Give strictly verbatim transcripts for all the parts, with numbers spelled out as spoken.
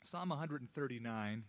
Psalm one thirty-nine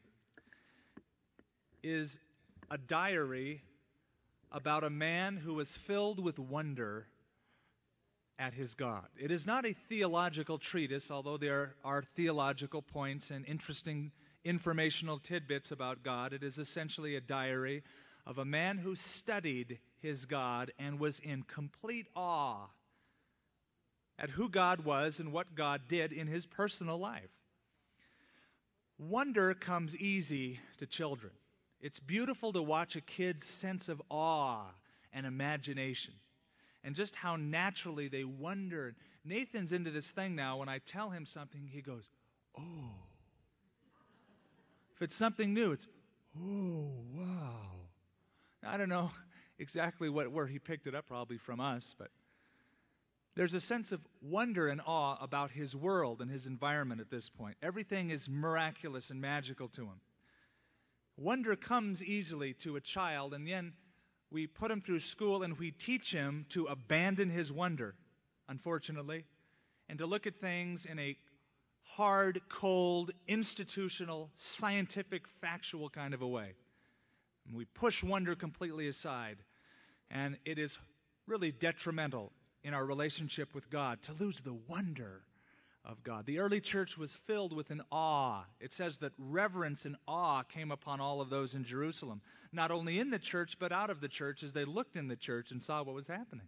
is a diary about a man who was filled with wonder at his God. It is not a theological treatise, although there are theological points and interesting informational tidbits about God. It is essentially a diary of a man who studied his God and was in complete awe at who God was and what God did in his personal life. Wonder comes easy to children. It's beautiful to watch a kid's sense of awe and imagination and just how naturally they wonder. Nathan's into this thing now. When I tell him something, he goes, oh. If it's something new, it's, oh, wow. I don't know exactly what where he picked it up, probably from us, but there's a sense of wonder and awe about his world and his environment at this point. Everything is miraculous and magical to him. Wonder comes easily to a child, and then we put him through school and we teach him to abandon his wonder, unfortunately, and to look at things in a hard, cold, institutional, scientific, factual kind of a way. And we push wonder completely aside, and it is really detrimental in our relationship with God to lose the wonder of God. The early church was filled with an awe. It says that reverence and awe came upon all of those in Jerusalem, not only in the church but out of the church as they looked in the church and saw what was happening.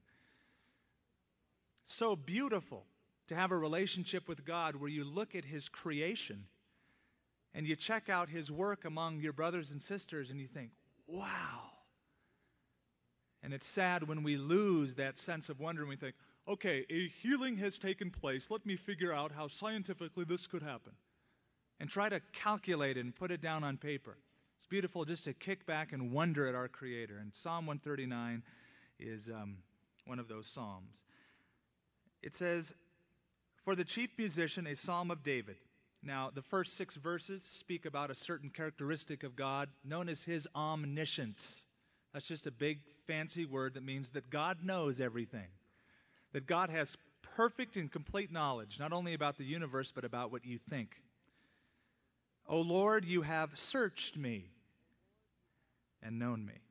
So beautiful to have a relationship with God where you look at his creation and you check out his work among your brothers and sisters and you think, wow. And it's sad when we lose that sense of wonder and we think, okay, a healing has taken place. Let me figure out how scientifically this could happen. And try to calculate it and put it down on paper. It's beautiful just to kick back and wonder at our Creator. And Psalm one thirty-nine is um, one of those psalms. It says, for the chief musician, a psalm of David. Now, the first six verses speak about a certain characteristic of God known as his omniscience. That's just a big, fancy word that means that God knows everything. That God has perfect and complete knowledge, not only about the universe, but about what you think. O Lord, you have searched me and known me.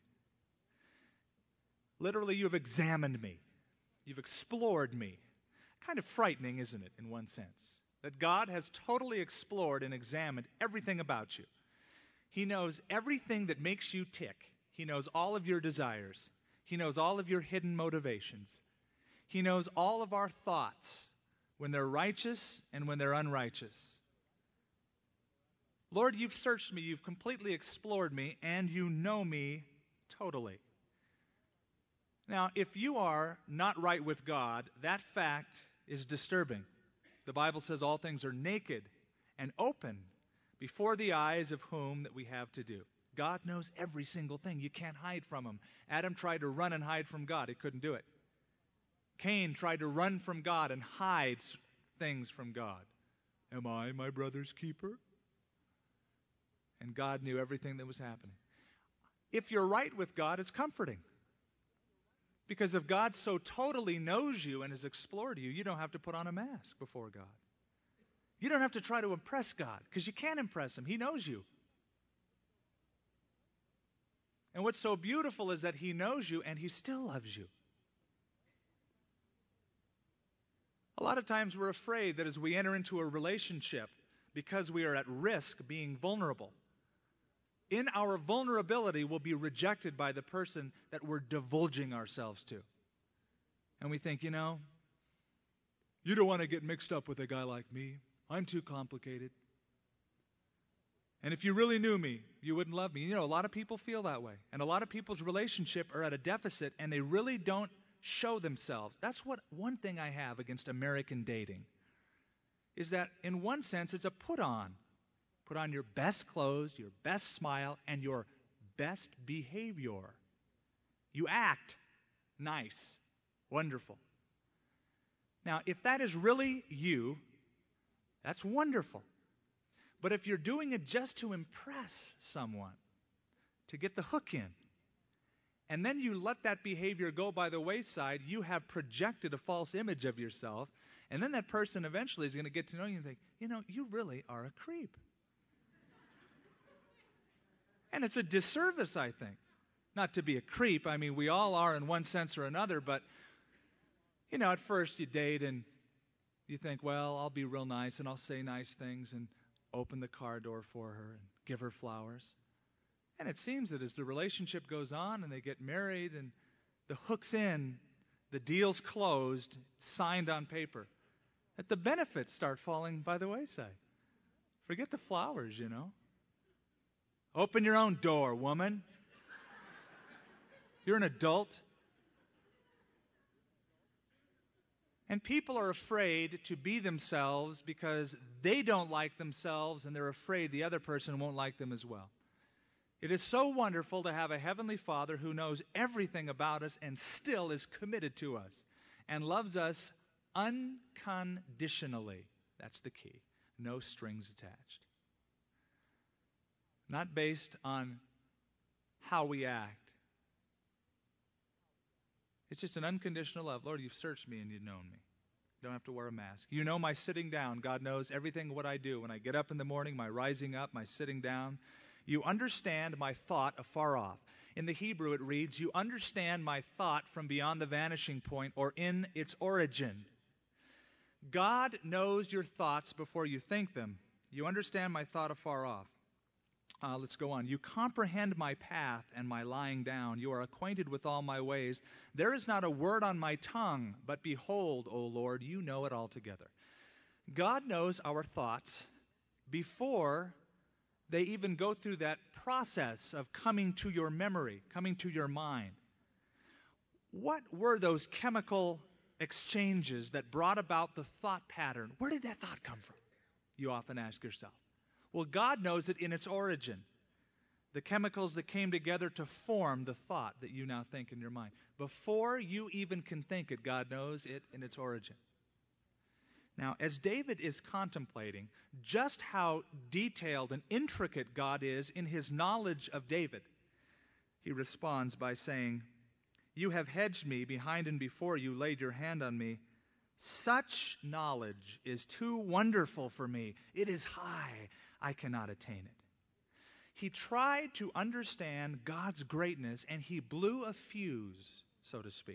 Literally, you have examined me. You've explored me. Kind of frightening, isn't it, in one sense? That God has totally explored and examined everything about you. He knows everything that makes you tick. He knows all of your desires. He knows all of your hidden motivations. He knows all of our thoughts, when they're righteous and when they're unrighteous. Lord, you've searched me, you've completely explored me, and you know me totally. Now, if you are not right with God, that fact is disturbing. The Bible says all things are naked and open before the eyes of whom that we have to do. God knows every single thing. You can't hide from him. Adam tried to run and hide from God. He couldn't do it. Cain tried to run from God and hide things from God. Am I my brother's keeper? And God knew everything that was happening. If you're right with God, it's comforting. Because if God so totally knows you and has explored you, you don't have to put on a mask before God. You don't have to try to impress God, because you can't impress him. He knows you. And what's so beautiful is that he knows you and he still loves you. A lot of times we're afraid that as we enter into a relationship, because we are at risk being vulnerable, in our vulnerability we'll be rejected by the person that we're divulging ourselves to. And we think, you know, you don't want to get mixed up with a guy like me. I'm too complicated. And if you really knew me, you wouldn't love me. You know, a lot of people feel that way. And a lot of people's relationship are at a deficit, and they really don't show themselves. That's what one thing I have against American dating, is that in one sense it's a put-on. Put on your best clothes, your best smile, and your best behavior. You act nice, wonderful. Now, if that is really you, that's wonderful. But if you're doing it just to impress someone, to get the hook in, and then you let that behavior go by the wayside, you have projected a false image of yourself, and then that person eventually is going to get to know you and think, you know, you really are a creep. And it's a disservice, I think. Not to be a creep. I mean, we all are in one sense or another, but, you know, at first you date and you think, well, I'll be real nice and I'll say nice things and open the car door for her and give her flowers. And it seems that as the relationship goes on and they get married and the hook's in, the deal's closed, signed on paper, that the benefits start falling by the wayside. Forget the flowers, you know. Open your own door, woman. You're an adult. And people are afraid to be themselves because they don't like themselves and they're afraid the other person won't like them as well. It is so wonderful to have a Heavenly Father who knows everything about us and still is committed to us and loves us unconditionally. That's the key. No strings attached. Not based on how we act. It's just an unconditional love. Lord, you've searched me and you've known me. Don't have to wear a mask. You know my sitting down. God knows everything what I do. When I get up in the morning, my rising up, my sitting down. You understand my thought afar off. In the Hebrew it reads, you understand my thought from beyond the vanishing point or in its origin. God knows your thoughts before you think them. You understand my thought afar off. Uh, let's go on. You comprehend my path and my lying down. You are acquainted with all my ways. There is not a word on my tongue, but behold, O Lord, you know it altogether. God knows our thoughts before they even go through that process of coming to your memory, coming to your mind. What were those chemical exchanges that brought about the thought pattern? Where did that thought come from? You often ask yourself. Well, God knows it in its origin. The chemicals that came together to form the thought that you now think in your mind. Before you even can think it, God knows it in its origin. Now, as David is contemplating just how detailed and intricate God is in his knowledge of David, he responds by saying, you have hedged me behind and before you laid your hand on me. Such knowledge is too wonderful for me. It is high. I cannot attain it. He tried to understand God's greatness and he blew a fuse, so to speak.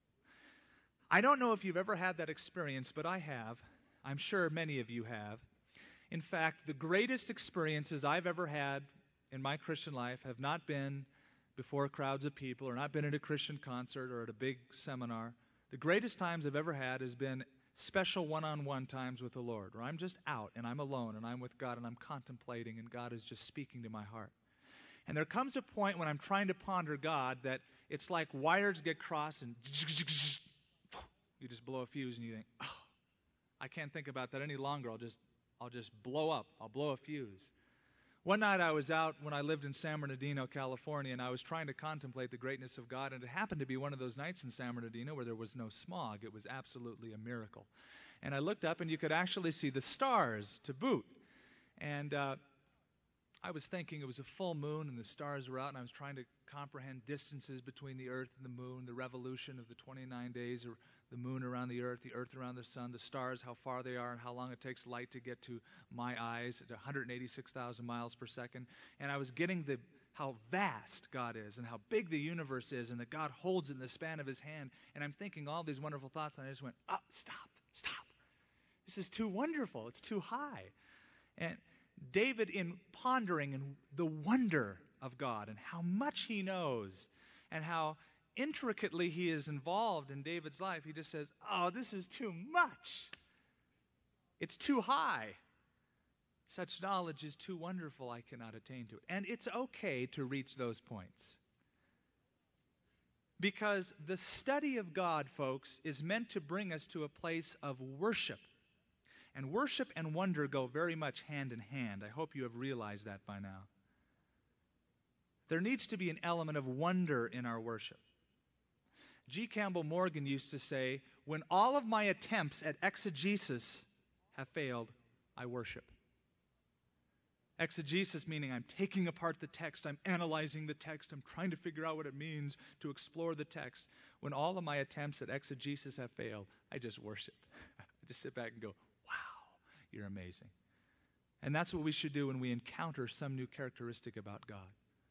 I don't know if you've ever had that experience, but I have. I'm sure many of you have. In fact, the greatest experiences I've ever had in my Christian life have not been before crowds of people or not been at a Christian concert or at a big seminar. The greatest times I've ever had has been special one-on-one times with the Lord, where I'm just out and I'm alone and I'm with God and I'm contemplating and God is just speaking to my heart. And there comes a point when I'm trying to ponder God that it's like wires get crossed and you just blow a fuse and you think, oh, I can't think about that any longer. I'll just, I'll just blow up. I'll blow a fuse. One night I was out when I lived in San Bernardino, California, and I was trying to contemplate the greatness of God, and it happened to be one of those nights in San Bernardino where there was no smog. It was absolutely a miracle. And I looked up, and you could actually see the stars to boot. And uh, I was thinking it was a full moon, and the stars were out, and I was trying to comprehend distances between the earth and the moon, the revolution of the twenty-nine days, or the moon around the earth, the earth around the sun, the stars, how far they are, and how long it takes light to get to my eyes at one hundred eighty-six thousand miles per second. And I was getting the how vast God is and how big the universe is and that God holds it in the span of his hand. And I'm thinking all these wonderful thoughts, and I just went, oh, stop, stop. This is too wonderful. It's too high. And David, in pondering and the wonder of God and how much he knows and how intricately he is involved in David's life, he just says, oh, this is too much. It's too high. Such knowledge is too wonderful, I cannot attain to it. And it's okay to reach those points. Because the study of God, folks, is meant to bring us to a place of worship. And worship and wonder go very much hand in hand. I hope you have realized that by now. There needs to be an element of wonder in our worship. G. Campbell Morgan used to say, when all of my attempts at exegesis have failed, I worship. Exegesis meaning I'm taking apart the text, I'm analyzing the text, I'm trying to figure out what it means to explore the text. When all of my attempts at exegesis have failed, I just worship. I just sit back and go, wow, you're amazing. And that's what we should do when we encounter some new characteristic about God.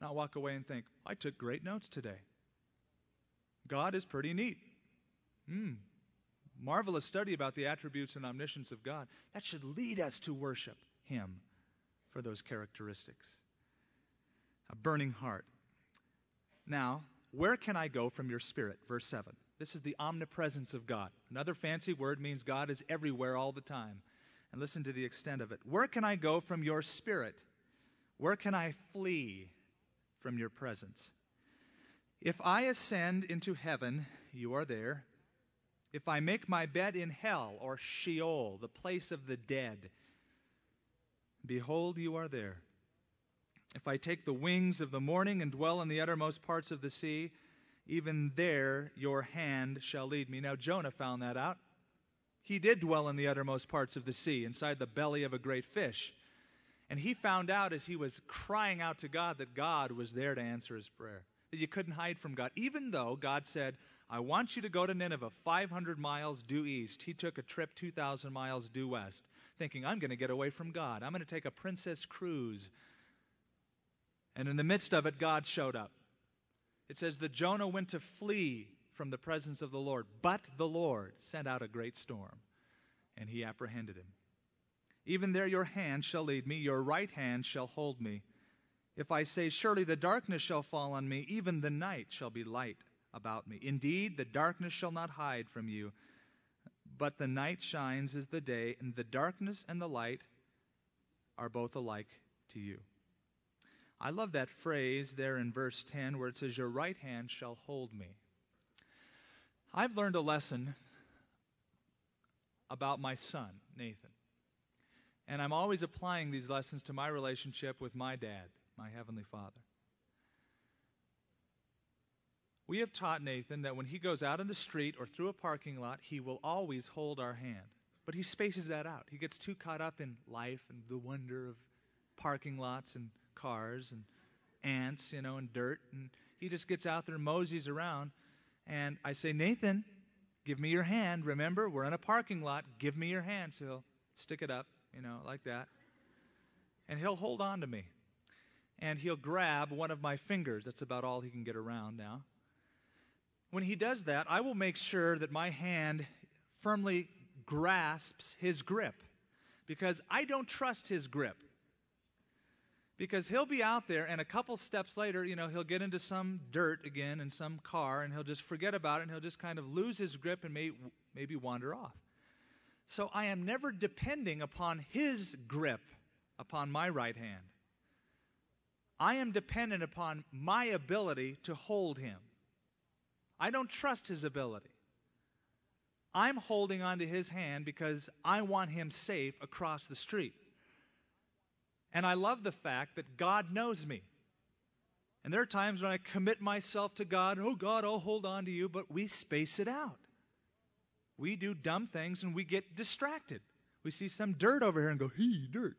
Not walk away and think, I took great notes today. God is pretty neat. Hmm. Marvelous study about the attributes and omniscience of God. That should lead us to worship Him for those characteristics. A burning heart. Now, where can I go from your Spirit? Verse seven. This is the omnipresence of God. Another fancy word means God is everywhere all the time. And listen to the extent of it. Where can I go from your Spirit? Where can I flee from your presence? If I ascend into heaven, you are there. If I make my bed in hell, or Sheol, the place of the dead, behold, you are there. If I take the wings of the morning and dwell in the uttermost parts of the sea, even there your hand shall lead me. Now Jonah found that out. He did dwell in the uttermost parts of the sea, inside the belly of a great fish. And he found out as he was crying out to God that God was there to answer his prayer, that you couldn't hide from God. Even though God said, I want you to go to Nineveh five hundred miles due east. He took a trip two thousand miles due west, thinking, I'm going to get away from God. I'm going to take a princess cruise. And in the midst of it, God showed up. It says that Jonah went to flee from the presence of the Lord, but the Lord sent out a great storm, and he apprehended him. Even there your hand shall lead me, your right hand shall hold me. If I say, surely the darkness shall fall on me, even the night shall be light about me. Indeed, the darkness shall not hide from you, but the night shines as the day, and the darkness and the light are both alike to you. I love that phrase there in verse ten where it says, your right hand shall hold me. I've learned a lesson about my son, Nathan. And I'm always applying these lessons to my relationship with my dad, my Heavenly Father. We have taught Nathan that when he goes out in the street or through a parking lot, he will always hold our hand. But he spaces that out. He gets too caught up in life and the wonder of parking lots and cars and ants, you know, and dirt. And he just gets out there and moseys around. And I say, Nathan, give me your hand. Remember, we're in a parking lot. Give me your hand. So he'll stick it up, you know, like that. And he'll hold on to me. And he'll grab one of my fingers. That's about all he can get around now. When he does that, I will make sure that my hand firmly grasps his grip, because I don't trust his grip. Because he'll be out there, and a couple steps later, you know, he'll get into some dirt again in some car, and he'll just forget about it, and he'll just kind of lose his grip and may, maybe wander off. So I am never depending upon his grip upon my right hand. I am dependent upon my ability to hold him. I don't trust his ability. I'm holding onto his hand because I want him safe across the street. And I love the fact that God knows me. And there are times when I commit myself to God, oh God, I'll hold on to you, but we space it out. We do dumb things and we get distracted. We see some dirt over here and go, hey, dirt.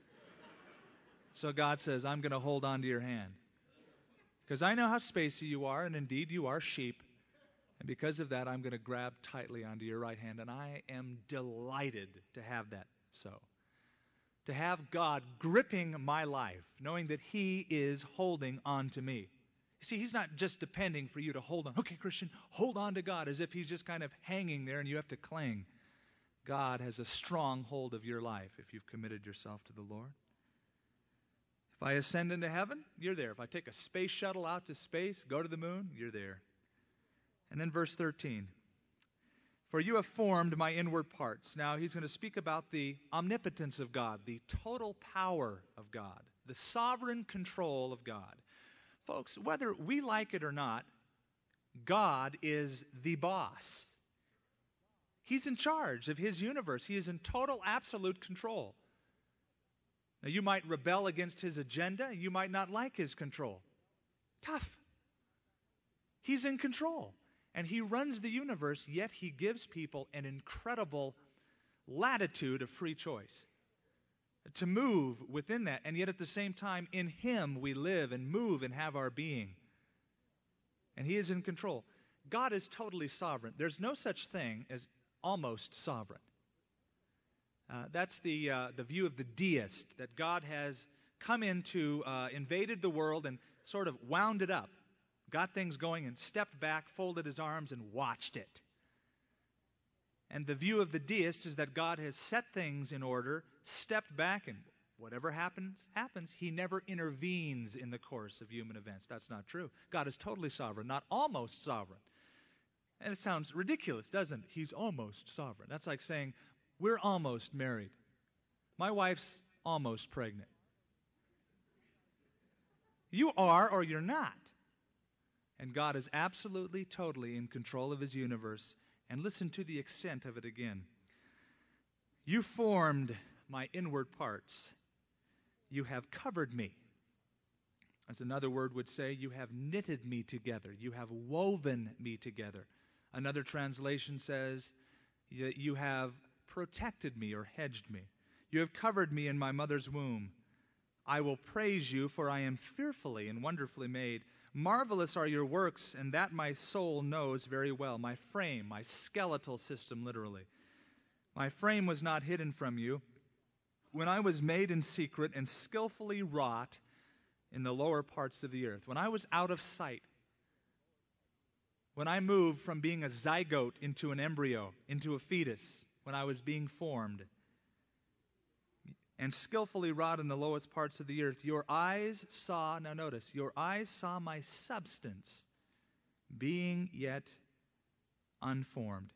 So God says, I'm going to hold on to your hand. Because I know how spacey you are, and indeed you are sheep. And because of that, I'm going to grab tightly onto your right hand. And I am delighted to have that so. To have God gripping my life, knowing that He is holding on to me. See, He's not just depending for you to hold on. Okay, Christian, hold on to God, as if He's just kind of hanging there and you have to cling. God has a strong hold of your life if you've committed yourself to the Lord. If I ascend into heaven, you're there. If I take a space shuttle out to space, go to the moon, you're there. And then verse thirteen. For you have formed my inward parts. Now he's going to speak about the omnipotence of God, the total power of God, the sovereign control of God. Folks, whether we like it or not, God is the boss. He's in charge of His universe. He is in total, absolute control. Now, you might rebel against His agenda. You might not like His control. Tough. He's in control. And He runs the universe, yet He gives people an incredible latitude of free choice to move within that. And yet at the same time, in Him we live and move and have our being. And He is in control. God is totally sovereign. There's no such thing as almost sovereign. Uh, that's the, uh, the view of the deist, that God has come into, uh, invaded the world and sort of wound it up, got things going and stepped back, folded his arms and watched it. And the view of the deist is that God has set things in order, stepped back, and whatever happens, happens. He never intervenes in the course of human events. That's not true. God is totally sovereign, not almost sovereign. And it sounds ridiculous, doesn't it? He's almost sovereign. That's like saying, we're almost married. My wife's almost pregnant. You are or you're not. And God is absolutely, totally in control of his universe. And listen to the extent of it again. You formed my inward parts. You have covered me. As another word would say, you have knitted me together. You have woven me together. Another translation says that you have protected me or hedged me. You have covered me in my mother's womb. I will praise you, for I am fearfully and wonderfully made. Marvelous are your works, and that my soul knows very well. My frame, my skeletal system, literally. My frame was not hidden from you when I was made in secret and skillfully wrought in the lower parts of the earth. When I was out of sight. When I moved from being a zygote into an embryo, into a fetus, when I was being formed, and skillfully wrought in the lowest parts of the earth, your eyes saw, now notice, your eyes saw my substance, being yet unformed.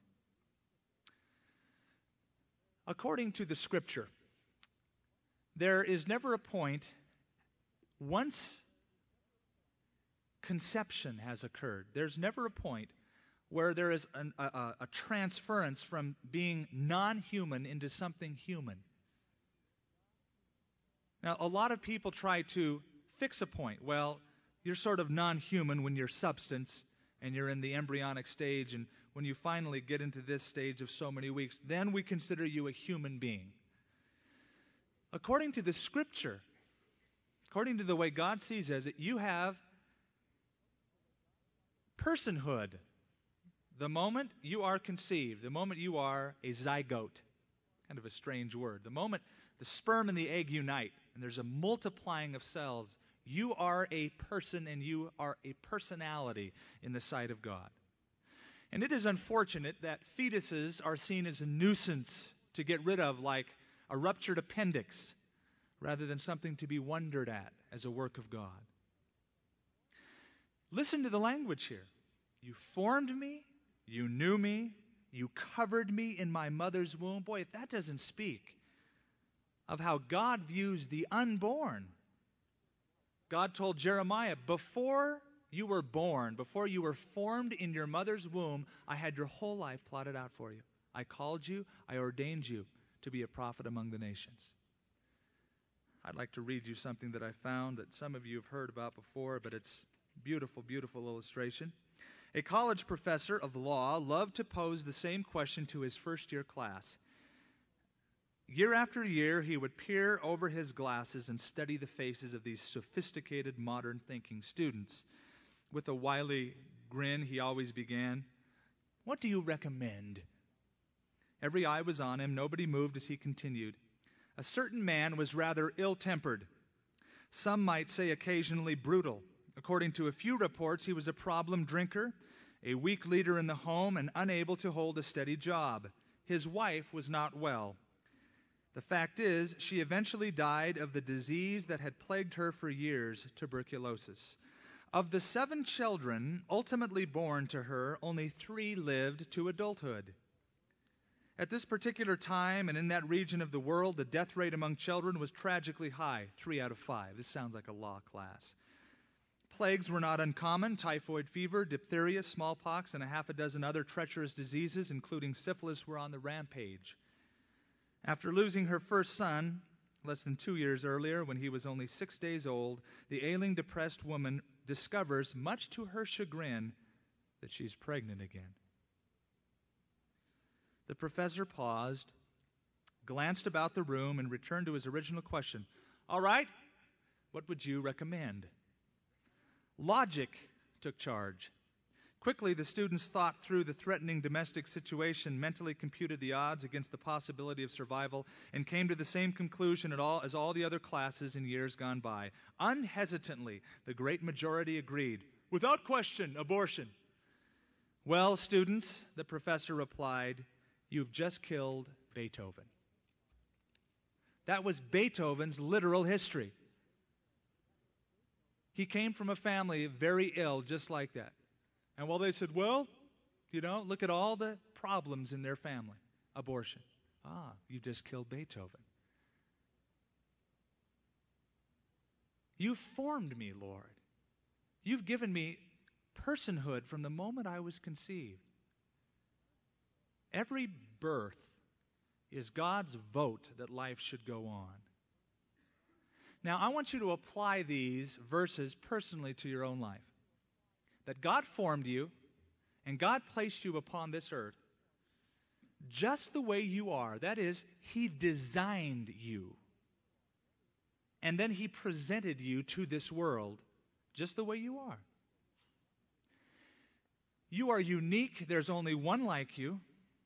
According to the Scripture, there is never a point, once conception has occurred, there's never a point where there is an, a, a, a transference from being non-human into something human. Now, a lot of people try to fix a point. Well, you're sort of non-human when you're substance and you're in the embryonic stage, and when you finally get into this stage of so many weeks, then we consider you a human being. According to the Scripture, according to the way God sees it, you have personhood. The moment you are conceived, the moment you are a zygote, kind of a strange word, the moment the sperm and the egg unite, and there's a multiplying of cells, you are a person and you are a personality in the sight of God. And it is unfortunate that fetuses are seen as a nuisance to get rid of, like a ruptured appendix, rather than something to be wondered at as a work of God. Listen to the language here. You formed me, you knew me, you covered me in my mother's womb. Boy, if that doesn't speak of how God views the unborn. God told Jeremiah, before you were born, before you were formed in your mother's womb, I had your whole life plotted out for you. I called you, I ordained you to be a prophet among the nations. I'd like to read you something that I found that some of you have heard about before, but it's beautiful, beautiful illustration. A college professor of law loved to pose the same question to his first-year class. Year after year, he would peer over his glasses and study the faces of these sophisticated, modern-thinking students. With a wily grin, he always began, "What do you recommend?" Every eye was on him. Nobody moved as he continued. A certain man was rather ill-tempered. Some might say occasionally brutal. According to a few reports, he was a problem drinker, a weak leader in the home, and unable to hold a steady job. His wife was not well. The fact is, she eventually died of the disease that had plagued her for years, tuberculosis. Of the seven children ultimately born to her, only three lived to adulthood. At this particular time and in that region of the world, the death rate among children was tragically high, three out of five. This sounds like a law class. Plagues were not uncommon. Typhoid fever, diphtheria, smallpox, and a half a dozen other treacherous diseases, including syphilis, were on the rampage. After losing her first son, less than two years earlier, when he was only six days old, the ailing, depressed woman discovers, much to her chagrin, that she's pregnant again. The professor paused, glanced about the room, and returned to his original question. All right, what would you recommend? Logic took charge. Quickly, the students thought through the threatening domestic situation, mentally computed the odds against the possibility of survival, and came to the same conclusion at all, as all the other classes in years gone by. Unhesitantly, the great majority agreed, without question, abortion. Well, students, the professor replied, you've just killed Beethoven. That was Beethoven's literal history. He came from a family very ill, just like that. And while they said, well, you know, look at all the problems in their family. Abortion. Ah, you just killed Beethoven. You formed me, Lord. You've given me personhood from the moment I was conceived. Every birth is God's vote that life should go on. Now, I want you to apply these verses personally to your own life. That God formed you, and God placed you upon this earth just the way you are. That is, He designed you. And then He presented you to this world just the way you are. You are unique. There's only one like you.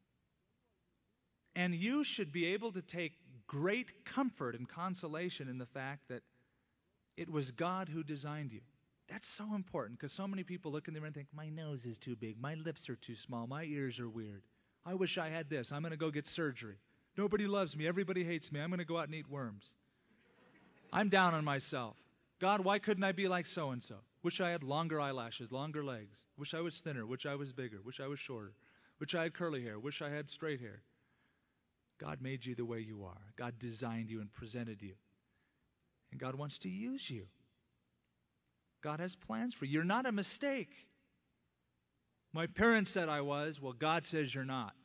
And you should be able to take great comfort and consolation in the fact that it was God who designed you. That's so important, because so many people look in the mirror and think, my nose is too big, my lips are too small, my ears are weird. I wish I had this. I'm going to go get surgery. Nobody loves me. Everybody hates me. I'm going to go out and eat worms. I'm down on myself. God, why couldn't I be like so-and-so? Wish I had longer eyelashes, longer legs. Wish I was thinner. Wish I was bigger. Wish I was shorter. Wish I had curly hair. Wish I had straight hair. God made you the way you are. God designed you and presented you. And God wants to use you. God has plans for you. You're not a mistake. My parents said I was. Well, God says you're not.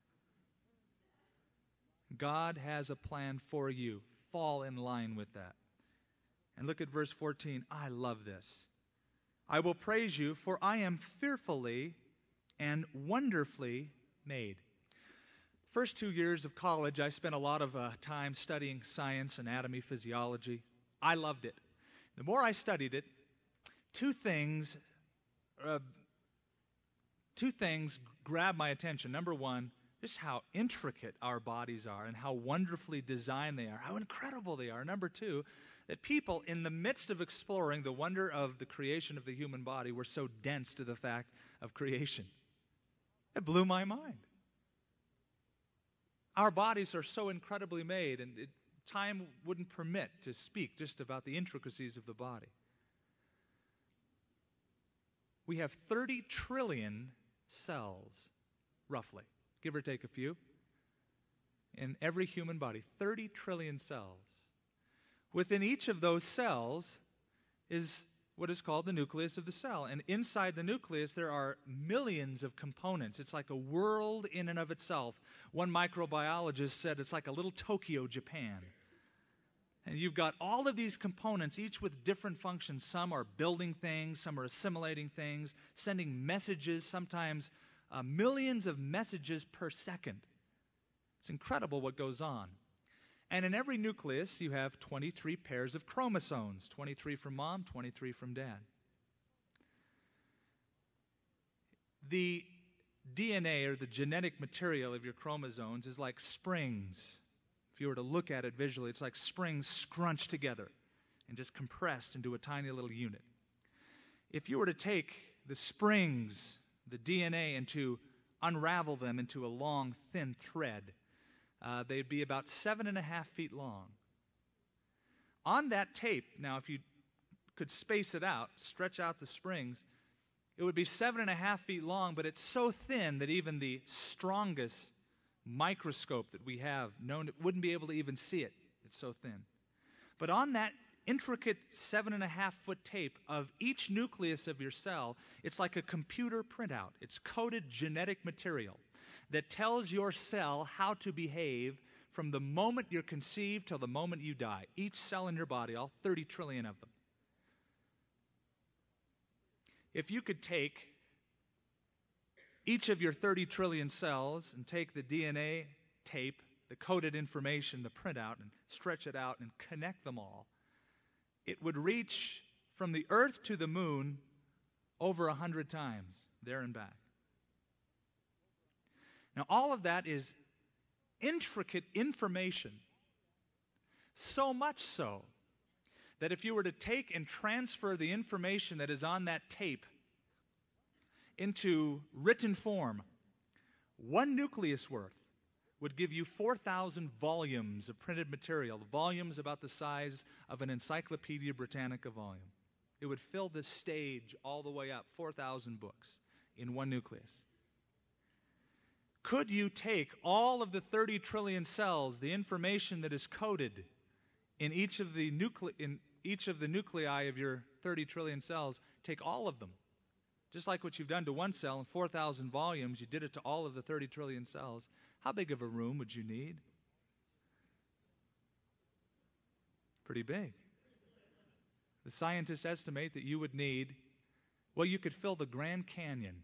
God has a plan for you. Fall in line with that. And look at verse fourteen. I love this. I will praise you, for I am fearfully and wonderfully made. First two years of college, I spent a lot of uh, time studying science, anatomy, physiology. I loved it. The more I studied it, two things, uh, two things grabbed my attention. Number one, just how intricate our bodies are and how wonderfully designed they are, how incredible they are. Number two, that people, in the midst of exploring the wonder of the creation of the human body, were so dense to the fact of creation. It blew my mind. Our bodies are so incredibly made, and it, time wouldn't permit to speak just about the intricacies of the body. We have thirty trillion cells, roughly, give or take a few, in every human body. thirty trillion cells. Within each of those cells is what is called the nucleus of the cell. And inside the nucleus, there are millions of components. It's like a world in and of itself. One microbiologist said it's like a little Tokyo, Japan. And you've got all of these components, each with different functions. Some are building things, some are assimilating things, sending messages, sometimes uh, millions of messages per second. It's incredible what goes on. And in every nucleus, you have twenty-three pairs of chromosomes, twenty-three from mom, twenty-three from dad. The D N A, or the genetic material of your chromosomes, is like springs. If you were to look at it visually, it's like springs scrunched together and just compressed into a tiny little unit. If you were to take the springs, the D N A, and to unravel them into a long, thin thread, uh, they'd be about seven and a half feet long. On that tape, now if you could space it out, stretch out the springs, it would be seven and a half feet long, but it's so thin that even the strongest microscope that we have known wouldn't be able to even see it. It's so thin. But on that intricate seven and a half foot tape of each nucleus of your cell, it's like a computer printout. It's coded genetic material that tells your cell how to behave from the moment you're conceived till the moment you die. Each cell in your body, all thirty trillion of them. If you could take each of your thirty trillion cells and take the D N A tape, the coded information, the printout, and stretch it out and connect them all, it would reach from the earth to the moon over a hundred times. there and back. Now, all of that is intricate information, so much so that if you were to take and transfer the information that is on that tape into written form, one nucleus worth would give you four thousand volumes of printed material, volumes about the size of an Encyclopedia Britannica volume. It would fill the stage all the way up, four thousand books in one nucleus. Could you take all of the thirty trillion cells, the information that is coded in each of the nucle- in each of the nuclei of your thirty trillion cells, take all of them? Just like what you've done to one cell in four thousand volumes, you did it to all of the thirty trillion cells. How big of a room would you need? Pretty big. The scientists estimate that you would need, well, you could fill the Grand Canyon.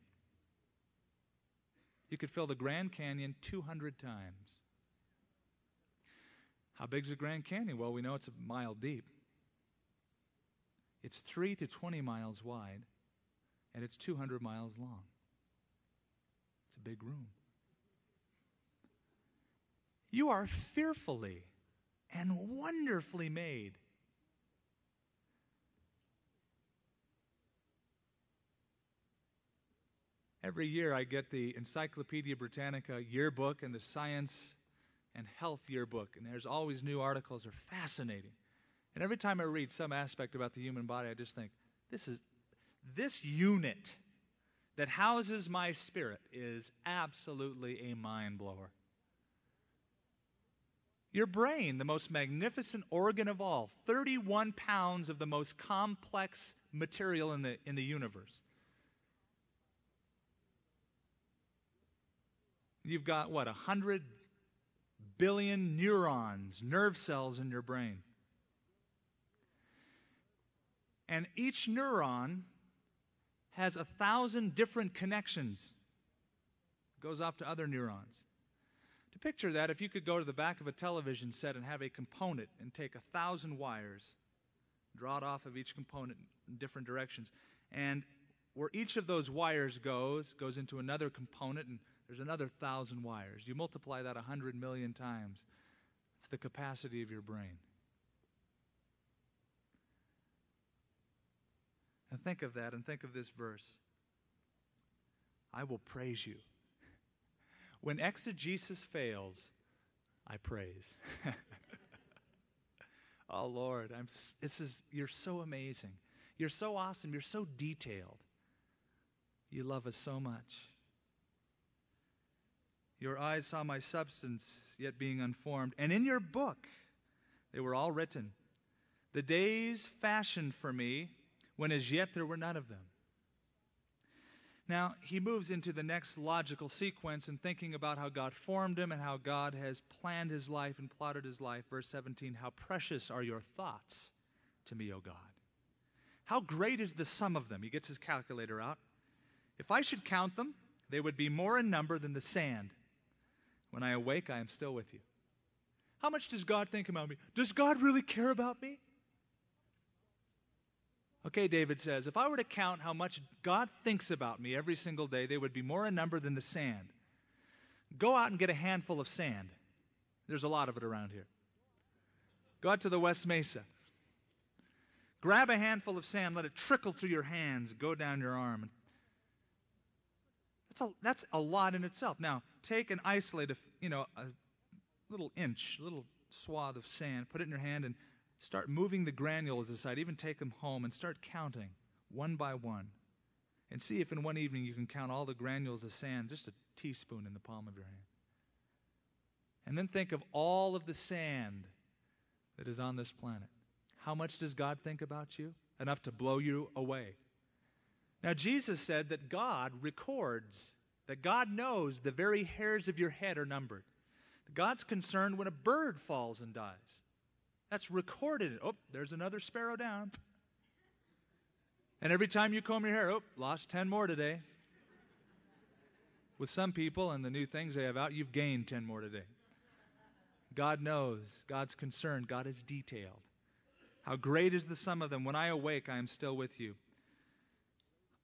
You could fill the Grand Canyon two hundred times. How big is the Grand Canyon? Well, we know it's a mile deep. It's three to twenty miles wide, and it's two hundred miles long. It's a big room. You are fearfully and wonderfully made. Every year I get the Encyclopedia Britannica yearbook and the Science and Health yearbook, and there's always new articles. They're fascinating. And every time I read some aspect about the human body, I just think, this is this unit that houses my spirit is absolutely a mind blower. Your brain, the most magnificent organ of all, thirty-one pounds of the most complex material in the, in the universe. You've got, what, one hundred billion neurons, nerve cells in your brain. And each neuron has a thousand different connections. It goes off to other neurons. To picture that, if you could go to the back of a television set and have a component and take a thousand wires, draw it off of each component in different directions, and where each of those wires goes, goes into another component, and there's another thousand wires. You multiply that a hundred million times. It's the capacity of your brain. And think of that, and think of this verse. I will praise you. When exegesis fails, I praise. Oh, Lord, I'm, this is, you're so amazing. You're so awesome. You're so detailed. You love us so much. Your eyes saw my substance, yet being unformed. And in your book, they were all written. The days fashioned for me, when as yet there were none of them. Now, he moves into the next logical sequence in thinking about how God formed him and how God has planned his life and plotted his life. Verse seventeen, how precious are your thoughts to me, O God. How great is the sum of them. He gets his calculator out. If I should count them, they would be more in number than the sand. When I awake, I am still with you. How much does God think about me? Does God really care about me? Okay, David says, if I were to count how much God thinks about me every single day, they would be more in number than the sand. Go out and get a handful of sand. There's a lot of it around here. Go out to the West Mesa. Grab a handful of sand, let it trickle through your hands, go down your arm. That's a, that's a lot in itself. Now, take and isolate a, you know, a little inch, a little swath of sand, put it in your hand, and start moving the granules aside. Even take them home and start counting one by one. And see if in one evening you can count all the granules of sand, just a teaspoon in the palm of your hand. And then think of all of the sand that is on this planet. How much does God think about you? Enough to blow you away. Now, Jesus said that God records, that God knows the very hairs of your head are numbered. God's concerned when a bird falls and dies. That's recorded. Oh, there's another sparrow down. And every time you comb your hair, oh, lost ten more today. With some people and the new things they have out, you've gained ten more today. God knows. God's concerned. God is detailed. How great is the sum of them. When I awake, I am still with you.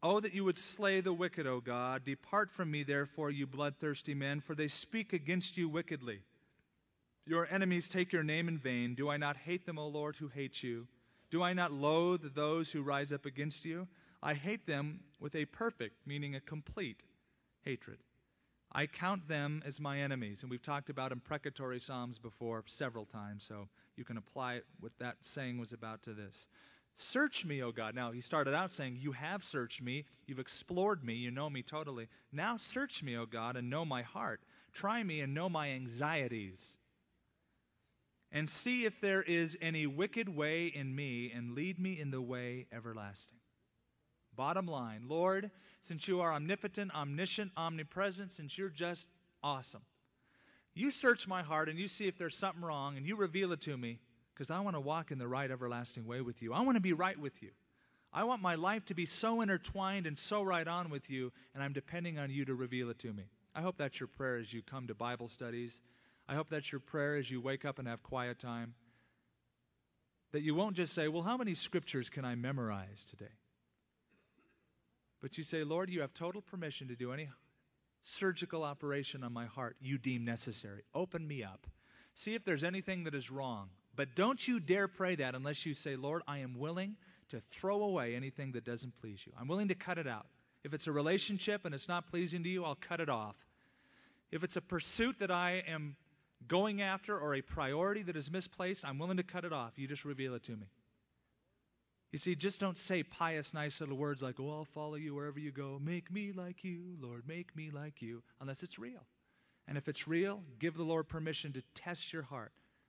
Oh, that you would slay the wicked, O God. Depart from me, therefore, you bloodthirsty men, for they speak against you wickedly. Your enemies take your name in vain. Do I not hate them, O Lord, who hate you? Do I not loathe those who rise up against you? I hate them with a perfect, meaning a complete, hatred. I count them as my enemies. And we've talked about imprecatory psalms before several times, so you can apply what that saying was about to this. Search me, O God. Now, he started out saying, you have searched me, you've explored me, you know me totally. Now search me, O God, and know my heart. Try me and know my anxieties. And see if there is any wicked way in me, and lead me in the way everlasting. Bottom line, Lord, since you are omnipotent, omniscient, omnipresent, since you're just awesome, you search my heart and you see if there's something wrong, and you reveal it to me, because I want to walk in the right everlasting way with you. I want to be right with you. I want my life to be so intertwined and so right on with you, and I'm depending on you to reveal it to me. I hope that's your prayer as you come to Bible studies. I hope that's your prayer as you wake up and have quiet time. That you won't just say, well, how many scriptures can I memorize today? But you say, Lord, you have total permission to do any surgical operation on my heart you deem necessary. Open me up. See if there's anything that is wrong. But don't you dare pray that unless you say, Lord, I am willing to throw away anything that doesn't please you. I'm willing to cut it out. If it's a relationship and it's not pleasing to you, I'll cut it off. If it's a pursuit that I am going after or a priority that is misplaced, I'm willing to cut it off. You just reveal it to me. You see, just don't say pious, nice little words like, oh, I'll follow you wherever you go. Make me like you, Lord, make me like you, unless it's real. And if it's real, give the Lord permission to test your heart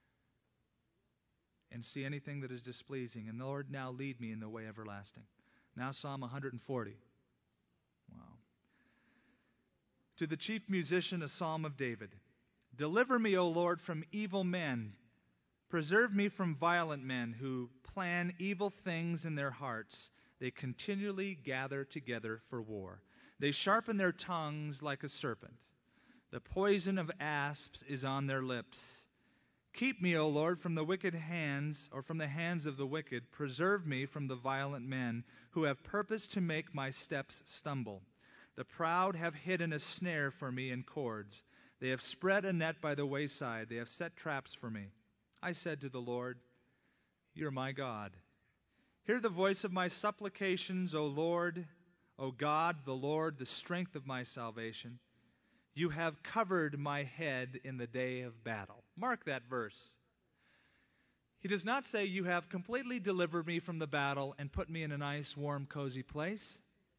and see anything that is displeasing. And the Lord, now lead me in the way everlasting. Now Psalm one hundred forty. Wow. To the chief musician, a psalm of David. Deliver me, O Lord, from evil men. Preserve me from violent men who plan evil things in their hearts. They continually gather together for war. They sharpen their tongues like a serpent. The poison of asps is on their lips. Keep me, O Lord, from the wicked hands, or from the hands of the wicked. Preserve me from the violent men who have purposed to make my steps stumble. The proud have hidden a snare for me in cords. They have spread a net by the wayside. They have set traps for me. I said to the Lord, you're my God. Hear the voice of my supplications, O Lord, O God, the Lord, the strength of my salvation. You have covered my head in the day of battle. Mark that verse. He does not say, you have completely delivered me from the battle and put me in a nice, warm, cozy place.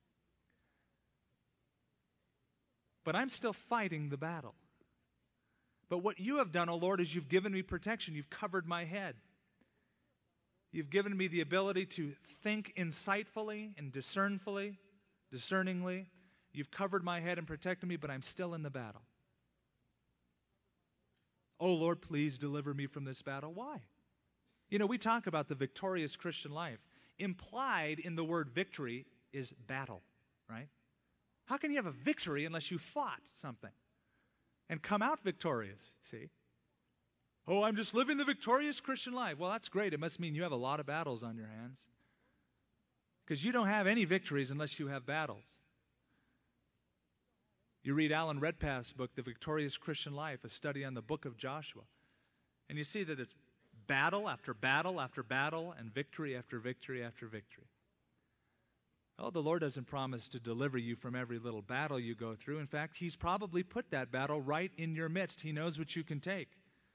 But I'm still fighting the battle. But what you have done, O Lord, is you've given me protection. You've covered my head. You've given me the ability to think insightfully and discernfully, discerningly. You've covered my head and protected me, but I'm still in the battle. Oh, Lord, please deliver me from this battle. Why? You know, we talk about the victorious Christian life. Implied in the word victory is battle, right? How can you have a victory unless you fought something and come out victorious, see? Oh, I'm just living the victorious Christian life. Well, that's great. It must mean you have a lot of battles on your hands. Because you don't have any victories unless you have battles. You read Alan Redpath's book, The Victorious Christian Life, a study on the book of Joshua. And you see that it's battle after battle after battle and victory after victory after victory. Oh, the Lord doesn't promise to deliver you from every little battle you go through. In fact, He's probably put that battle right in your midst. He knows what you can take.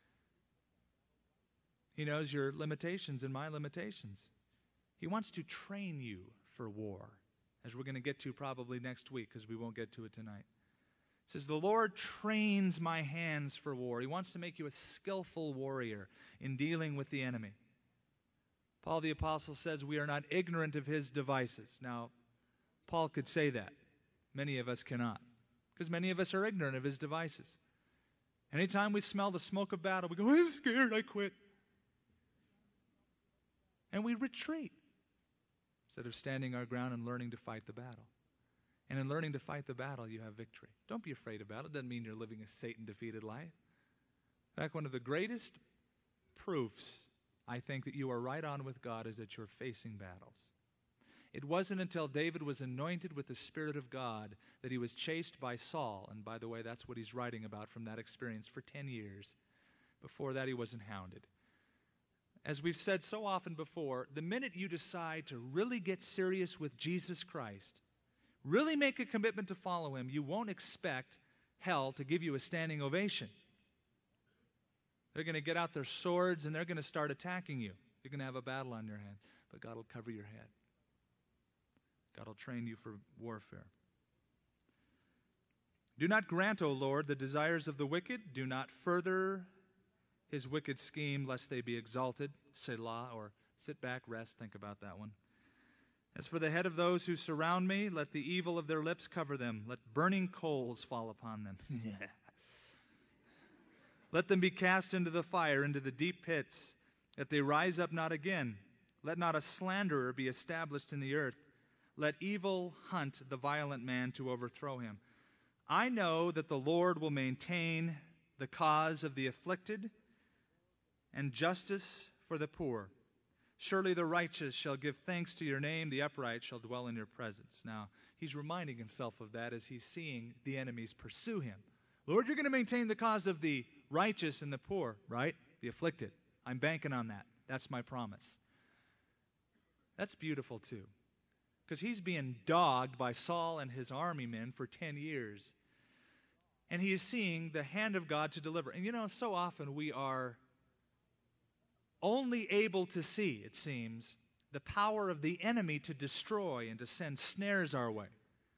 He knows your limitations and my limitations. He wants to train you for war, as we're going to get to probably next week, because we won't get to it tonight. It says, the Lord trains my hands for war. He wants to make you a skillful warrior in dealing with the enemy. Paul the Apostle says we are not ignorant of his devices. Now, Paul could say that. Many of us cannot, because many of us are ignorant of his devices. Anytime we smell the smoke of battle, we go, I'm scared, I quit. And we retreat instead of standing our ground and learning to fight the battle. And in learning to fight the battle, you have victory. Don't be afraid of battle. It doesn't mean you're living a Satan-defeated life. In fact, one of the greatest proofs, I think, that you are right on with God is that you're facing battles. It wasn't until David was anointed with the Spirit of God that he was chased by Saul. And by the way, that's what he's writing about from that experience for ten years. Before that, he wasn't hounded. As we've said so often before, the minute you decide to really get serious with Jesus Christ, really make a commitment to follow him, you won't expect hell to give you a standing ovation. They're going to get out their swords and they're going to start attacking you. You're going to have a battle on your hands, but God will cover your head. God will train you for warfare. Do not grant, O Lord, the desires of the wicked. Do not further his wicked scheme, lest they be exalted. Selah, or sit back, rest, think about that one. As for the head of those who surround me, let the evil of their lips cover them. Let burning coals fall upon them. Yeah. Let them be cast into the fire, into the deep pits, that they rise up not again. Let not a slanderer be established in the earth. Let evil hunt the violent man to overthrow him. I know that the Lord will maintain the cause of the afflicted and justice for the poor. Surely the righteous shall give thanks to your name, the upright shall dwell in your presence. Now, he's reminding himself of that as he's seeing the enemies pursue him. Lord, you're going to maintain the cause of the righteous and the poor, right? The afflicted. I'm banking on that. That's my promise. That's beautiful too. Because he's being dogged by Saul and his army men for ten years. And he is seeing the hand of God to deliver. And you know, so often we are only able to see, it seems, the power of the enemy to destroy and to send snares our way.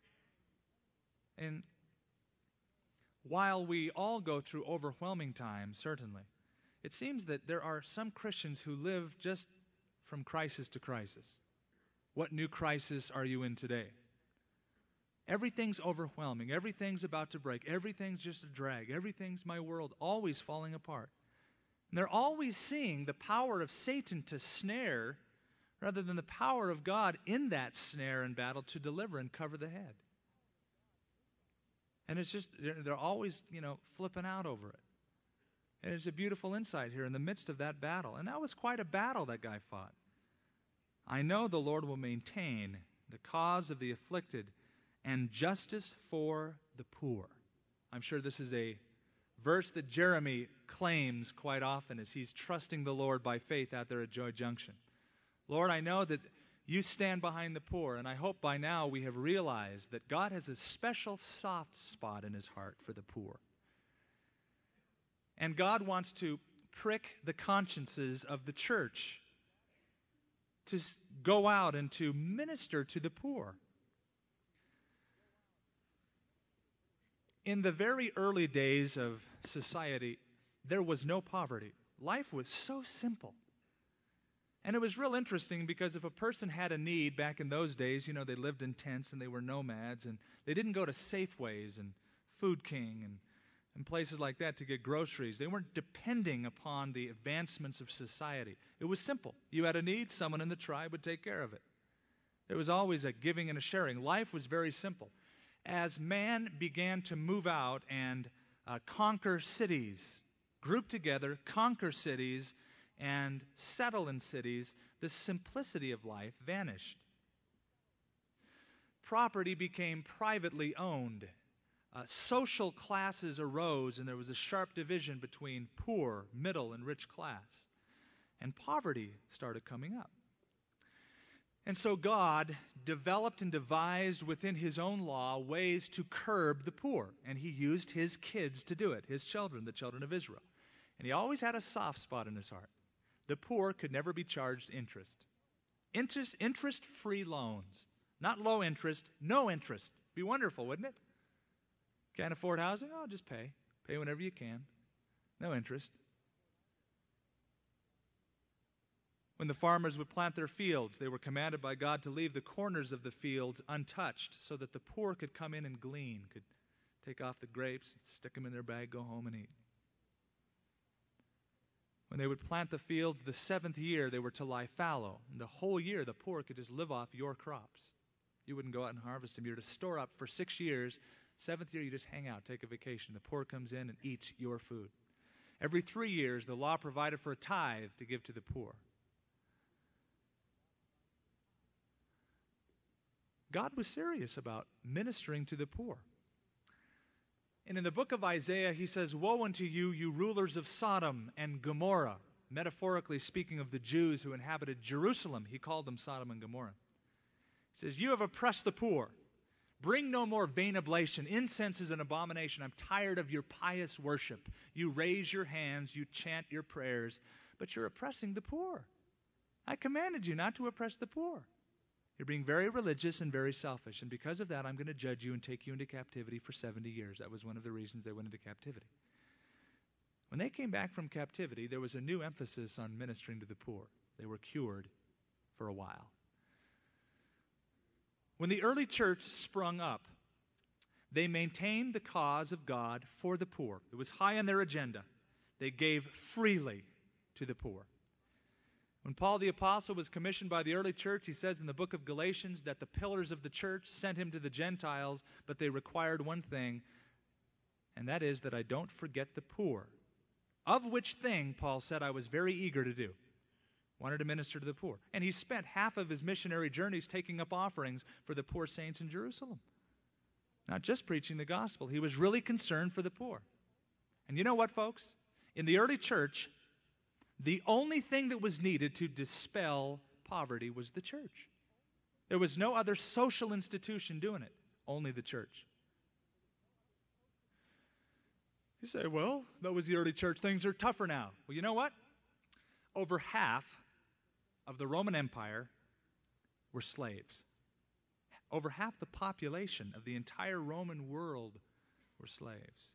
And while we all go through overwhelming times, certainly, it seems that there are some Christians who live just from crisis to crisis. What new crisis are you in today? Everything's overwhelming. Everything's about to break. Everything's just a drag. Everything's my world, always falling apart. And they're always seeing the power of Satan to snare rather than the power of God in that snare and battle to deliver and cover the head. And it's just, they're, they're always, you know, flipping out over it. And there's a beautiful insight here in the midst of that battle. And that was quite a battle that guy fought. I know the Lord will maintain the cause of the afflicted and justice for the poor. I'm sure this is a verse that Jeremy claims quite often as he's trusting the Lord by faith out there at Joy Junction. Lord, I know that you stand behind the poor, and I hope by now we have realized that God has a special soft spot in his heart for the poor. And God wants to prick the consciences of the church to go out and to minister to the poor. In the very early days of society, there was no poverty. Life was so simple. And it was real interesting because if a person had a need back in those days, you know, they lived in tents and they were nomads and they didn't go to Safeways and Food King and, and places like that to get groceries. They weren't depending upon the advancements of society. It was simple. You had a need, someone in the tribe would take care of it. There was always a giving and a sharing. Life was very simple. As man began to move out and uh, conquer cities, group together, conquer cities, and settle in cities, the simplicity of life vanished. Property became privately owned. Uh, social classes arose, and there was a sharp division between poor, middle, and rich class. And poverty started coming up. And so God developed and devised within his own law ways to curb the poor. And he used his kids to do it, his children, the children of Israel. And he always had a soft spot in his heart. The poor could never be charged interest. Interest, interest-free loans. Not low interest, no interest. Be wonderful, wouldn't it? Can't afford housing? Oh, just pay. Pay whenever you can. No interest. When the farmers would plant their fields, they were commanded by God to leave the corners of the fields untouched so that the poor could come in and glean, could take off the grapes, stick them in their bag, go home and eat. When they would plant the fields the seventh year, they were to lie fallow. And the whole year, the poor could just live off your crops. You wouldn't go out and harvest them. You're to store up for six years. Seventh year, you just hang out, take a vacation. The poor comes in and eats your food. Every three years, the law provided for a tithe to give to the poor. God was serious about ministering to the poor. And in the book of Isaiah, he says, "Woe unto you, you rulers of Sodom and Gomorrah," metaphorically speaking of the Jews who inhabited Jerusalem. He called them Sodom and Gomorrah. He says, "You have oppressed the poor. Bring no more vain oblation. Incense is an abomination. I'm tired of your pious worship. You raise your hands, you chant your prayers, but you're oppressing the poor. I commanded you not to oppress the poor. You're being very religious and very selfish, and because of that, I'm going to judge you and take you into captivity for seventy years. That was one of the reasons they went into captivity. When they came back from captivity, there was a new emphasis on ministering to the poor. They were cured for a while. When the early church sprung up, they maintained the cause of God for the poor. It was high on their agenda. They gave freely to the poor. When Paul the Apostle was commissioned by the early church, he says in the book of Galatians that the pillars of the church sent him to the Gentiles, but they required one thing, and that is that I don't forget the poor. Of which thing, Paul said, I was very eager to do. Wanted to minister to the poor. And he spent half of his missionary journeys taking up offerings for the poor saints in Jerusalem. Not just preaching the gospel. He was really concerned for the poor. And you know what, folks? In the early church, the only thing that was needed to dispel poverty was the church. There was no other social institution doing it, only the church. You say, well, that was the early church. Things are tougher now. Well, you know what? Over half of the Roman Empire were slaves. Over half the population of the entire Roman world were slaves.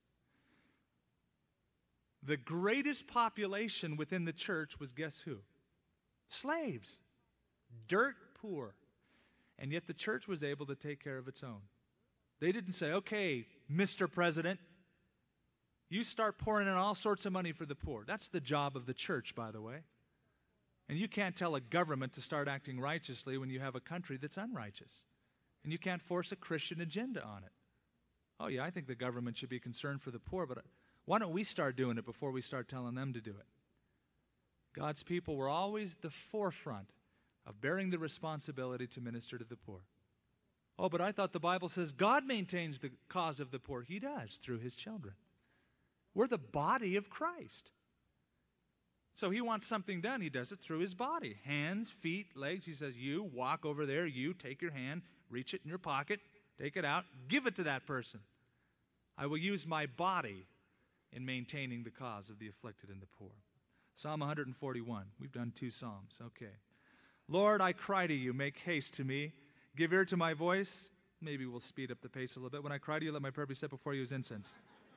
The greatest population within the church was, guess who? Slaves. Dirt poor. And yet the church was able to take care of its own. They didn't say, okay, Mister President, you start pouring in all sorts of money for the poor. That's the job of the church, by the way. And you can't tell a government to start acting righteously when you have a country that's unrighteous. And you can't force a Christian agenda on it. Oh, yeah, I think the government should be concerned for the poor, but why don't we start doing it before we start telling them to do it? God's people were always the forefront of bearing the responsibility to minister to the poor. Oh, but I thought the Bible says God maintains the cause of the poor. He does, through his children. We're the body of Christ. So he wants something done. He does it through his body. Hands, feet, legs. He says, you walk over there. You take your hand, reach it in your pocket, take it out, give it to that person. I will use my body in maintaining the cause of the afflicted and the poor. Psalm one forty-one. We've done two psalms. Okay. Lord, I cry to you. Make haste to me. Give ear to my voice. Maybe we'll speed up the pace a little bit. When I cry to you, let my prayer be set before you as incense.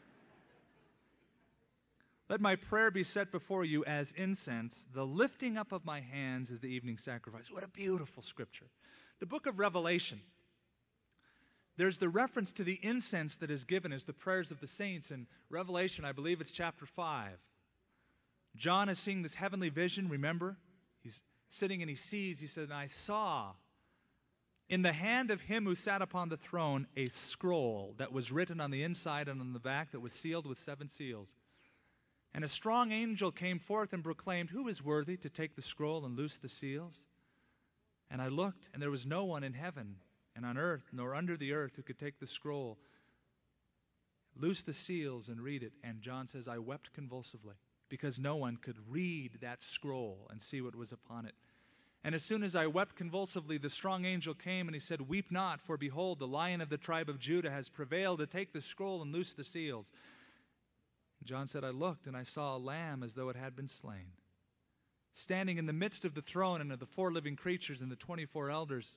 Let my prayer be set before you as incense. The lifting up of my hands is the evening sacrifice. What a beautiful scripture. The book of Revelation, there's the reference to the incense that is given as the prayers of the saints. In Revelation, I believe it's chapter five. John is seeing this heavenly vision, remember? He's sitting and he sees, he said, and I saw in the hand of him who sat upon the throne a scroll that was written on the inside and on the back that was sealed with seven seals. And a strong angel came forth and proclaimed, who is worthy to take the scroll and loose the seals? And I looked, and there was no one in heaven and on earth, nor under the earth, who could take the scroll, loose the seals, and read it. And John says, I wept convulsively, because no one could read that scroll and see what was upon it. And as soon as I wept convulsively, the strong angel came, and he said, weep not, for behold, the Lion of the tribe of Judah has prevailed to take the scroll and loose the seals. John said, I looked, and I saw a lamb as though it had been slain, standing in the midst of the throne and of the four living creatures and the twenty-four elders.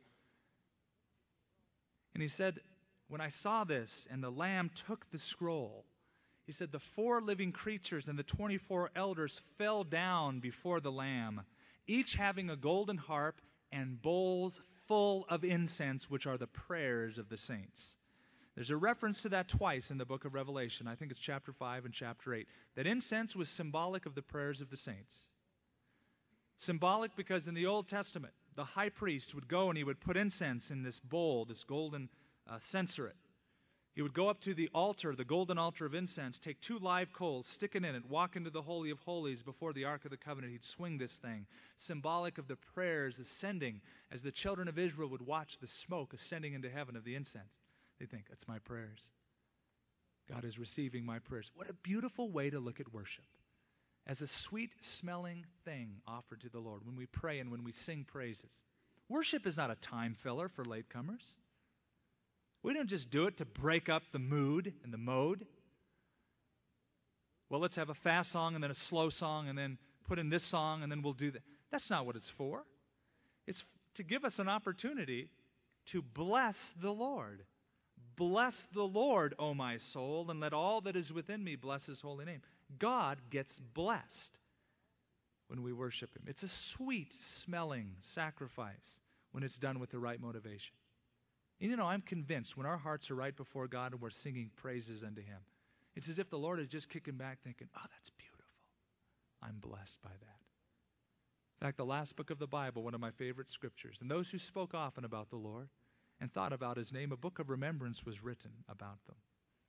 And he said, when I saw this, and the lamb took the scroll, he said, the four living creatures and the twenty-four elders fell down before the lamb, each having a golden harp and bowls full of incense, which are the prayers of the saints. There's a reference to that twice in the book of Revelation. I think it's chapter five and chapter eight. That incense was symbolic of the prayers of the saints. Symbolic because in the Old Testament, the high priest would go and he would put incense in this bowl, this golden uh, censerette. He would go up to the altar, the golden altar of incense, take two live coals, stick it in it, walk into the Holy of Holies before the Ark of the Covenant. He'd swing this thing, symbolic of the prayers ascending as the children of Israel would watch the smoke ascending into heaven of the incense. They think, that's my prayers. God is receiving my prayers. What a beautiful way to look at worship. As a sweet-smelling thing offered to the Lord when we pray and when we sing praises. Worship is not a time filler for latecomers. We don't just do it to break up the mood and the mode. Well, let's have a fast song and then a slow song and then put in this song and then we'll do that. That's not what it's for. It's to give us an opportunity to bless the Lord. Bless the Lord, O my soul, and let all that is within me bless his holy name. God gets blessed when we worship him. It's a sweet-smelling sacrifice when it's done with the right motivation. And you know, I'm convinced when our hearts are right before God and we're singing praises unto him, it's as if the Lord is just kicking back thinking, oh, that's beautiful. I'm blessed by that. In fact, the last book of the Bible, one of my favorite scriptures, and those who spoke often about the Lord and thought about his name, a book of remembrance was written about them.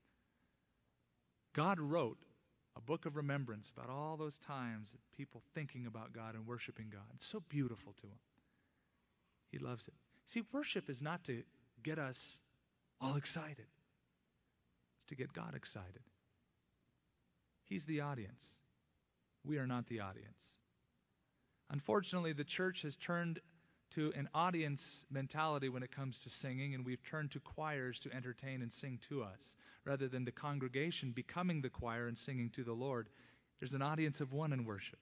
God wrote a book of remembrance about all those times that people thinking about God and worshiping God. It's so beautiful to him. He loves it. See, worship is not to get us all excited. It's to get God excited. He's the audience. We are not the audience. Unfortunately, the church has turned to an audience mentality when it comes to singing, and we've turned to choirs to entertain and sing to us, rather than the congregation becoming the choir and singing to the Lord. There's an audience of one in worship.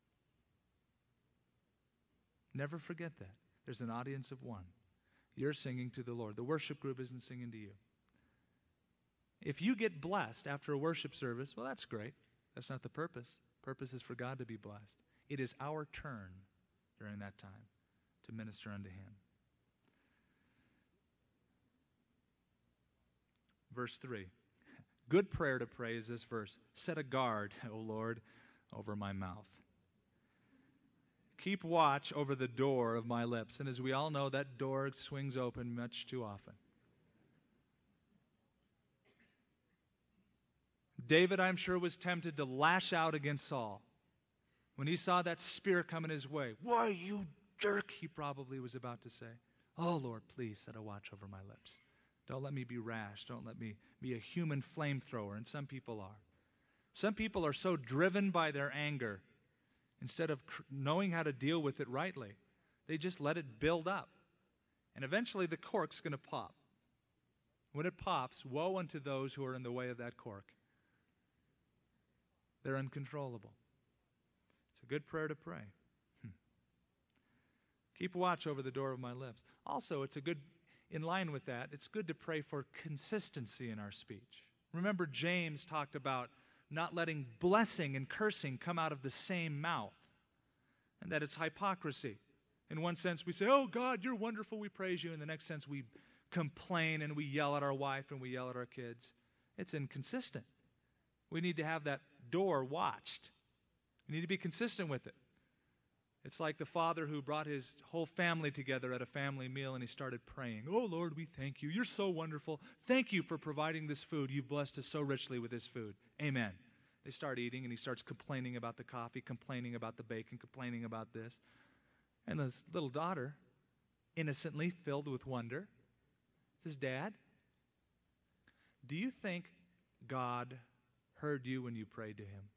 Never forget that. There's an audience of one. You're singing to the Lord. The worship group isn't singing to you. If you get blessed after a worship service, well, that's great. That's not the purpose. Purpose is for God to be blessed. It is our turn during that time to minister unto him. Verse three. Good prayer to pray is this verse. Set a guard, O Lord, over my mouth. Keep watch over the door of my lips. And as we all know, that door swings open much too often. David, I'm sure, was tempted to lash out against Saul. When he saw that spear coming his way, why, you jerk, he probably was about to say. Oh, Lord, please set a watch over my lips. Don't let me be rash. Don't let me be a human flamethrower. And some people are. Some people are so driven by their anger, instead of cr- knowing how to deal with it rightly, they just let it build up. And eventually the cork's going to pop. When it pops, woe unto those who are in the way of that cork. They're uncontrollable. It's a good prayer to pray. Hmm. Keep watch over the door of my lips. Also, it's a good, in line with that, it's good to pray for consistency in our speech. Remember, James talked about not letting blessing and cursing come out of the same mouth, and that it's hypocrisy. In one sense, we say, oh, God, you're wonderful, we praise you. In the next sense, we complain and we yell at our wife and we yell at our kids. It's inconsistent. We need to have that door watched. We need to be consistent with it. It's like the father who brought his whole family together at a family meal and he started praying. Oh, Lord, we thank you. You're so wonderful. Thank you for providing this food. You've blessed us so richly with this food. Amen. They start eating and he starts complaining about the coffee, complaining about the bacon, complaining about this. And this little daughter, innocently filled with wonder, says, Dad, do you think God heard you when you prayed to him?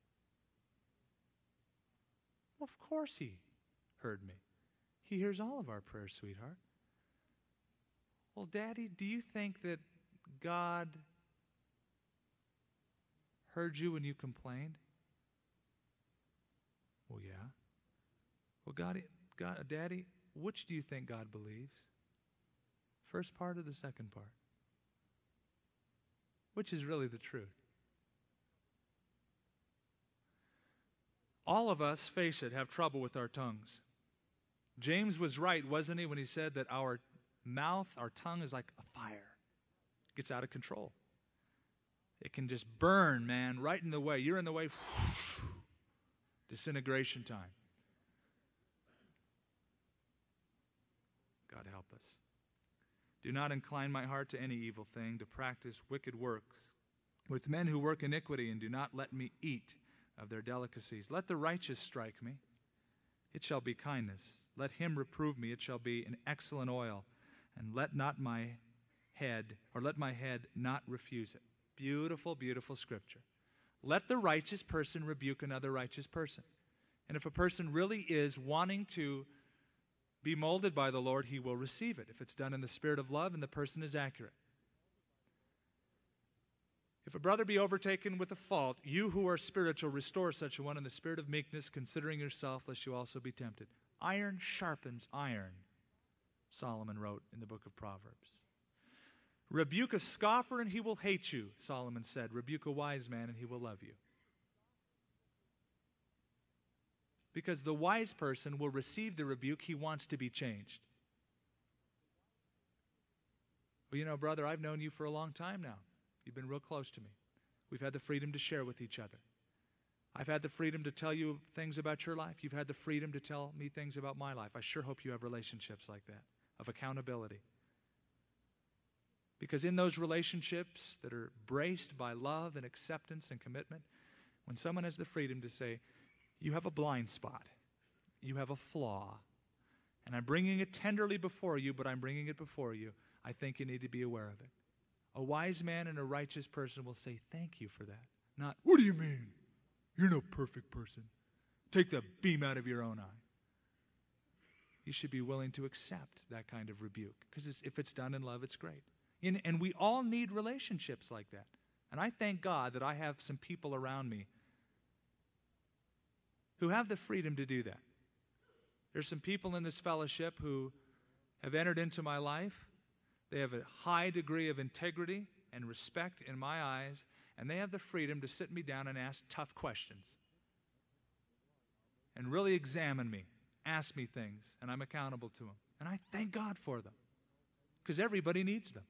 Well, of course he heard me. He hears all of our prayers, sweetheart. Well, Daddy, do you think that God heard you when you complained? Well, yeah. Well, God, God, Daddy, which do you think God believes? First part or the second part? Which is really the truth? All of us, face it, have trouble with our tongues. James was right, wasn't he, when he said that our mouth, our tongue is like a fire. It gets out of control. It can just burn, man, right in the way. You're in the way. Disintegration time. God help us. Do not incline my heart to any evil thing, to practice wicked works with men who work iniquity, and do not let me eat of their delicacies. Let the righteous strike me, it shall be kindness. Let him reprove me, it shall be an excellent oil. And let not my head, or let my head not refuse it. Beautiful, beautiful scripture. Let the righteous person rebuke another righteous person. And if a person really is wanting to be molded by the Lord, he will receive it if it's done in the spirit of love and the person is accurate. If a brother be overtaken with a fault, you who are spiritual, restore such a one in the spirit of meekness, considering yourself, lest you also be tempted. Iron sharpens iron, Solomon wrote in the book of Proverbs. Rebuke a scoffer and he will hate you, Solomon said. Rebuke a wise man and he will love you. Because the wise person will receive the rebuke, he wants to be changed. Well, you know, brother, I've known you for a long time now. You've been real close to me. We've had the freedom to share with each other. I've had the freedom to tell you things about your life. You've had the freedom to tell me things about my life. I sure hope you have relationships like that, of accountability. Because in those relationships that are braced by love and acceptance and commitment, when someone has the freedom to say, you have a blind spot, you have a flaw, and I'm bringing it tenderly before you, but I'm bringing it before you, I think you need to be aware of it. A wise man and a righteous person will say, thank you for that. Not, what do you mean? You're no perfect person. Take the beam out of your own eye. You should be willing to accept that kind of rebuke, because if it's done in love, it's great. In, and we all need relationships like that. And I thank God that I have some people around me who have the freedom to do that. There's some people in this fellowship who have entered into my life. They have a high degree of integrity and respect in my eyes, and they have the freedom to sit me down and ask tough questions and really examine me, ask me things, and I'm accountable to them. And I thank God for them, because everybody needs them.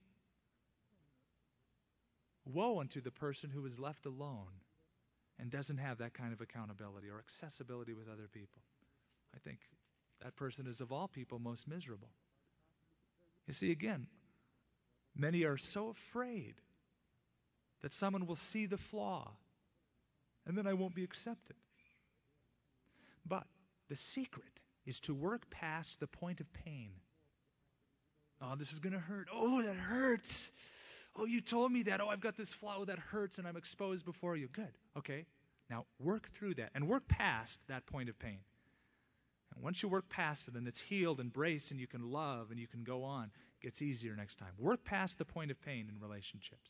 Woe unto the person who is left alone and doesn't have that kind of accountability or accessibility with other people. I think that person is of all people most miserable. You see, again, many are so afraid that someone will see the flaw and then I won't be accepted. But the secret is to work past the point of pain. Oh, this is going to hurt. Oh, that hurts. Oh, you told me that. Oh, I've got this flaw. Oh, that hurts and I'm exposed before you. Good. Okay. Now work through that and work past that point of pain. And once you work past it and it's healed and braced and you can love and you can go on, it gets easier next time. Work past the point of pain in relationships.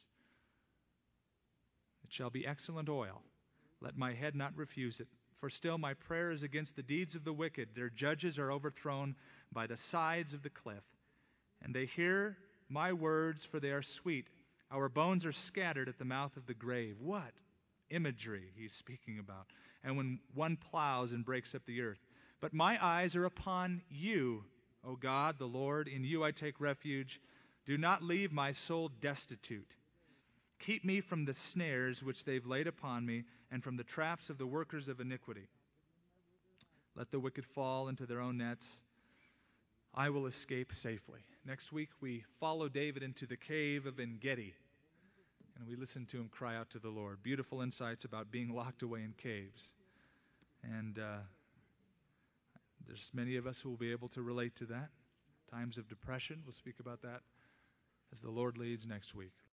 It shall be excellent oil. Let my head not refuse it. For still my prayer is against the deeds of the wicked. Their judges are overthrown by the sides of the cliff. And they hear my words, for they are sweet. Our bones are scattered at the mouth of the grave. What imagery he's speaking about. And when one plows and breaks up the earth. But my eyes are upon you, O God, the Lord. In you I take refuge. Do not leave my soul destitute. Keep me from the snares which they've laid upon me, and from the traps of the workers of iniquity. Let the wicked fall into their own nets. I will escape safely. Next week we follow David into the cave of En-Gedi, and we listen to him cry out to the Lord. Beautiful insights about being locked away in caves. And uh, there's many of us who will be able to relate to that. Times of depression, we'll speak about that as the Lord leads next week.